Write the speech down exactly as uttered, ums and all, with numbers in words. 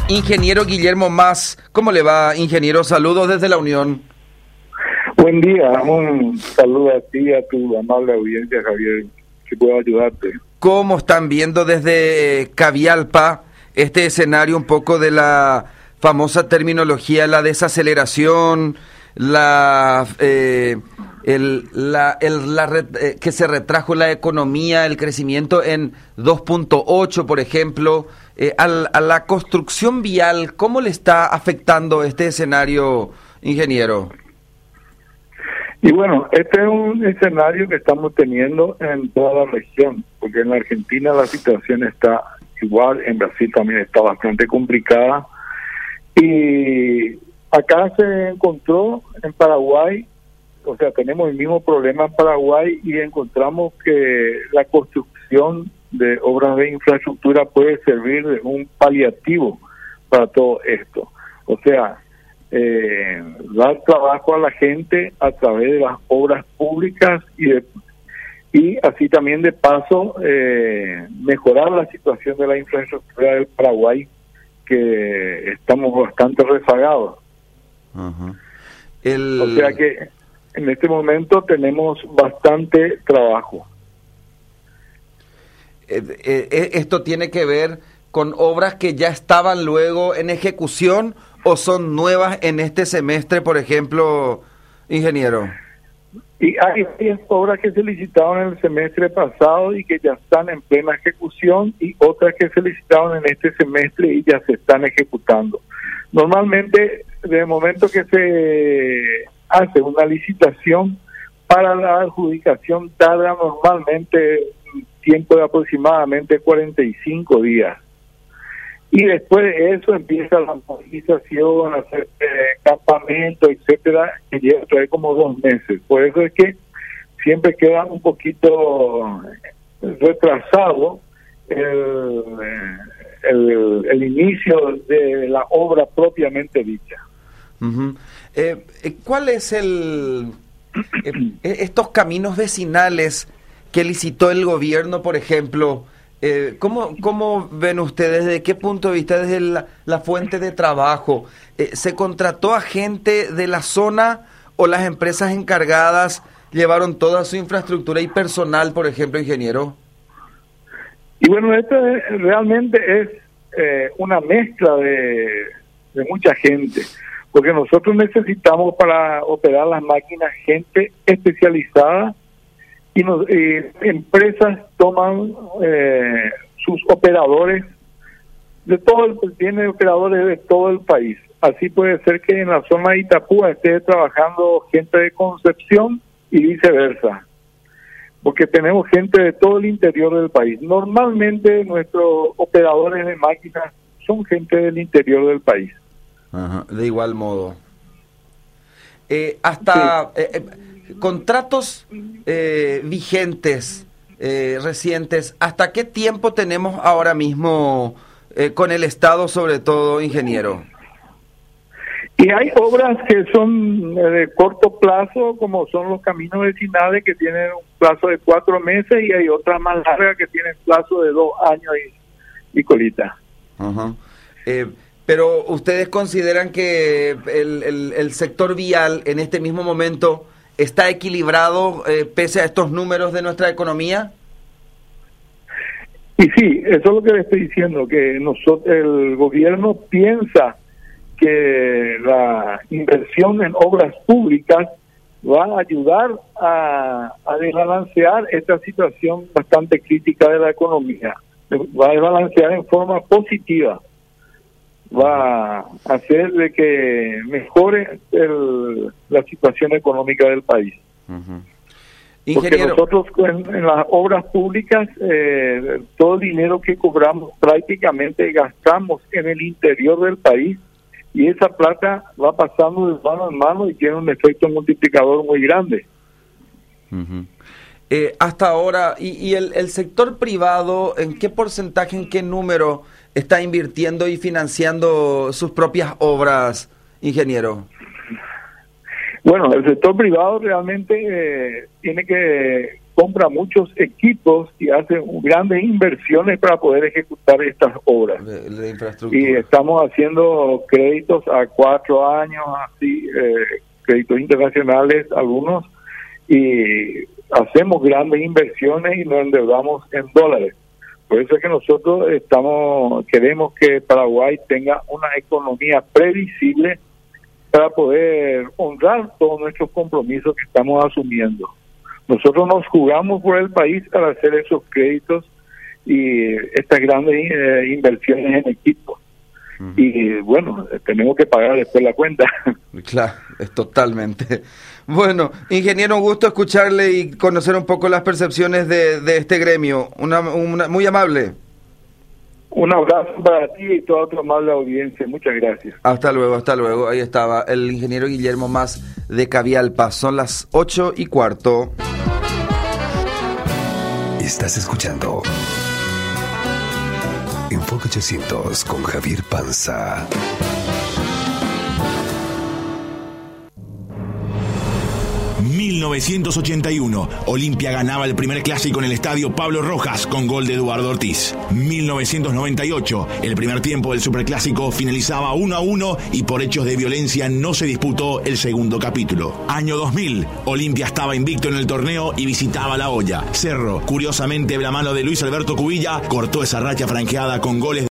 Ingeniero Guillermo Mas, ¿cómo le va, ingeniero? Saludos desde la Unión. Buen día, un saludo a ti y a tu amable audiencia, Javier, que puedo ayudarte. ¿Cómo están viendo desde Cavialpa este escenario un poco de la famosa terminología, la desaceleración, la, eh, el, la, el, la eh, que se retrajo la economía, el crecimiento en dos punto ocho, por ejemplo, eh, al, a la construcción vial? ¿Cómo le está afectando este escenario, ingeniero? Y bueno, este es un escenario que estamos teniendo en toda la región, porque en la Argentina la situación está igual, en Brasil también está bastante complicada, y acá se encontró en Paraguay, o sea, tenemos el mismo problema en Paraguay, y encontramos que la construcción de obras de infraestructura puede servir de un paliativo para todo esto. O sea, eh, dar trabajo a la gente a través de las obras públicas y de, y así también de paso eh, mejorar la situación de la infraestructura del Paraguay, que estamos bastante rezagados. Uh-huh. El... O sea que en este momento tenemos bastante trabajo. Eh, eh, ¿Esto tiene que ver con obras que ya estaban luego en ejecución o son nuevas en este semestre, por ejemplo, ingeniero? Y hay varias obras que se licitaron en el semestre pasado y que ya están en plena ejecución, y otras que se licitaron en este semestre y ya se están ejecutando. Normalmente, desde el momento que se hace una licitación, para la adjudicación tarda normalmente un tiempo de aproximadamente cuarenta y cinco días. Y después de eso empieza la movilización, hacer eh, campamento, etcétera, que lleva trae como dos meses. Por eso es que siempre queda un poquito retrasado el, el, el inicio de la obra propiamente dicha. Uh-huh. eh, ¿Cuál es el eh, estos caminos vecinales que licitó el gobierno, por ejemplo? Eh, ¿cómo, ¿Cómo ven ustedes, desde qué punto de vista, desde la, la fuente de trabajo? Eh, ¿Se contrató a gente de la zona o las empresas encargadas llevaron toda su infraestructura y personal, por ejemplo, ingeniero? Y bueno, esto es, realmente es eh, una mezcla de, de mucha gente, porque nosotros necesitamos para operar las máquinas gente especializada. Y, nos, y empresas toman eh, sus operadores de todo el, tiene operadores de todo el país. Así puede ser que en la zona de Itapúa esté trabajando gente de Concepción y viceversa, porque tenemos gente de todo el interior del país. Normalmente nuestros operadores de máquinas son gente del interior del país. Ajá, de igual modo. Eh, hasta... Sí. Eh, eh, contratos eh, vigentes, eh, recientes, ¿hasta qué tiempo tenemos ahora mismo eh, con el Estado, sobre todo, ingeniero? Y hay obras que son de corto plazo, como son los caminos vecinales, que tienen un plazo de cuatro meses, y hay otras más largas que tienen plazo de dos años y, y colita. Uh-huh. eh, pero ¿ustedes consideran que el, el, el sector vial en este mismo momento está equilibrado eh, pese a estos números de nuestra economía? Y sí, eso es lo que le estoy diciendo, que nosotros, el gobierno piensa que la inversión en obras públicas va a ayudar a, a desbalancear esta situación bastante crítica de la economía. Va a desbalancear en forma positiva. Va a hacer de que mejore el, la situación económica del país. Uh-huh. Porque nosotros en, en las obras públicas, eh, todo el dinero que cobramos prácticamente gastamos en el interior del país, y esa plata va pasando de mano en mano y tiene un efecto multiplicador muy grande. Uh-huh. Eh, hasta ahora, y, y el, el sector privado, ¿en qué porcentaje, en qué número está invirtiendo y financiando sus propias obras, ingeniero? Bueno, el sector privado realmente eh, tiene que compra muchos equipos y hace grandes inversiones para poder ejecutar estas obras. De, de infraestructura. Y estamos haciendo créditos a cuatro años, así, eh, créditos internacionales, algunos, y hacemos grandes inversiones y nos endeudamos en dólares. Por eso es que nosotros estamos queremos que Paraguay tenga una economía previsible para poder honrar todos nuestros compromisos que estamos asumiendo. Nosotros nos jugamos por el país para hacer esos créditos y estas grandes eh, inversiones en equipo. Uh-huh. Y bueno, tenemos que pagar después la cuenta. Claro, es totalmente. Bueno, ingeniero, un gusto escucharle y conocer un poco las percepciones de, de este gremio. Una, una, muy amable. Un abrazo para ti y toda tu amable audiencia. Muchas gracias. Hasta luego, hasta luego. Ahí estaba el ingeniero Guillermo Mas de Cavialpa. Son las ocho y cuarto. Estás escuchando Enfoque ochocientos con Javier Panza. mil novecientos ochenta y uno, Olimpia ganaba el primer clásico en el estadio Pablo Rojas con gol de Eduardo Ortiz. mil novecientos noventa y ocho, el primer tiempo del superclásico finalizaba uno a uno y por hechos de violencia no se disputó el segundo capítulo. Año dos mil, Olimpia estaba invicto en el torneo y visitaba La Hoya. Cerro, curiosamente de la mano de Luis Alberto Cubilla, cortó esa racha franqueada con goles